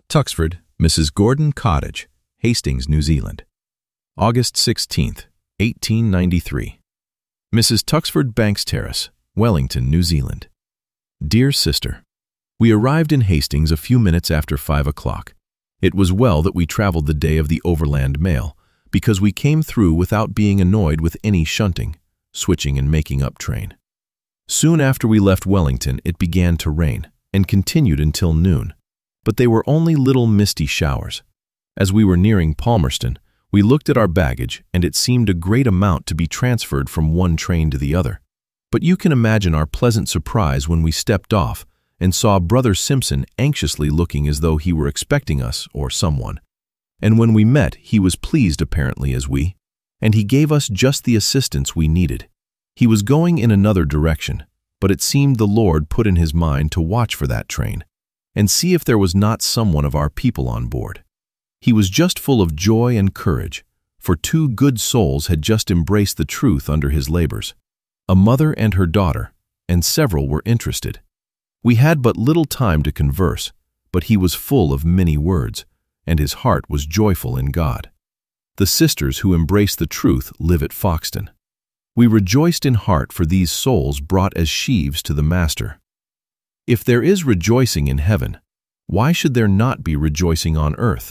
Tuxford, Mrs. Gordon Cottage, Hastings, New Zealand. August 16th, 1893. Mrs. Tuxford Banks Terrace, Wellington, New Zealand. Dear Sister, we arrived in Hastings a few minutes after 5 o'clock. It was well that we traveled the day of the overland mail, because we came through without being annoyed with any shunting, switching and making up train. Soon after we left Wellington, it began to rain, and continued until noon, but they were only little misty showers. As we were nearing Palmerston, we looked at our baggage, and it seemed a great amount to be transferred from one train to the other. But you can imagine our pleasant surprise when we stepped off and saw Brother Simpson anxiously looking as though he were expecting us or someone. And when we met, he was pleased apparently as we, and he gave us just the assistance we needed. He was going in another direction, but it seemed the Lord put in his mind to watch for that train and see if there was not someone of our people on board. He was just full of joy and courage, for 2 good souls had just embraced the truth under his labors, a mother and her daughter, and several were interested. We had but little time to converse, but he was full of many words, and his heart was joyful in God. The sisters who embraced the truth live at Foxton. We rejoiced in heart for these souls brought as sheaves to the Master. If there is rejoicing in heaven, why should there not be rejoicing on earth?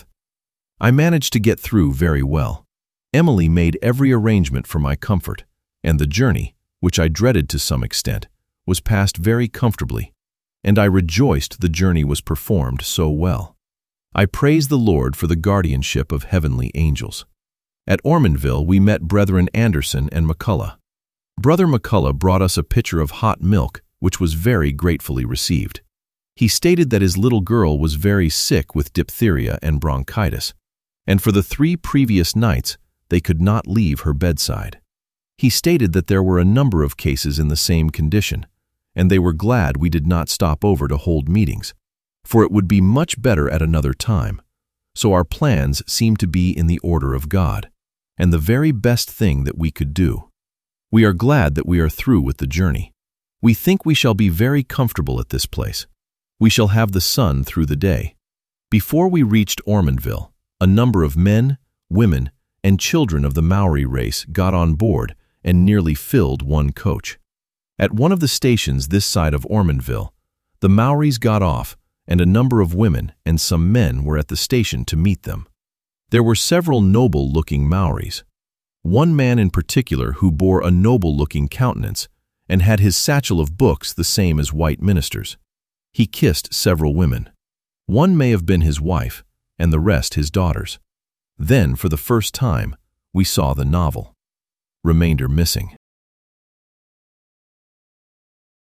I managed to get through very well. Emily made every arrangement for my comfort, and the journey, which I dreaded to some extent, was passed very comfortably, and I rejoiced the journey was performed so well. I praise the Lord for the guardianship of heavenly angels. At Ormondville we met Brethren Anderson and McCullough. Brother McCullough brought us a pitcher of hot milk, which was very gratefully received. He stated that his little girl was very sick with diphtheria and bronchitis, and for the 3 previous nights they could not leave her bedside. He stated that there were a number of cases in the same condition, and they were glad we did not stop over to hold meetings, for it would be much better at another time. So our plans seemed to be in the order of God, and the very best thing that we could do. We are glad that we are through with the journey. We think we shall be very comfortable at this place. We shall have the sun through the day. Before we reached Ormondville, a number of men, women, and children of the Maori race got on board and nearly filled one coach. At one of the stations this side of Ormondville, the Maoris got off, and a number of women and some men were at the station to meet them. There were several noble-looking Maoris. One man in particular who bore a noble-looking countenance and had his satchel of books the same as white ministers. He kissed several women. One may have been his wife, and the rest his daughters. Then, for the first time, we saw the novel. Remainder missing.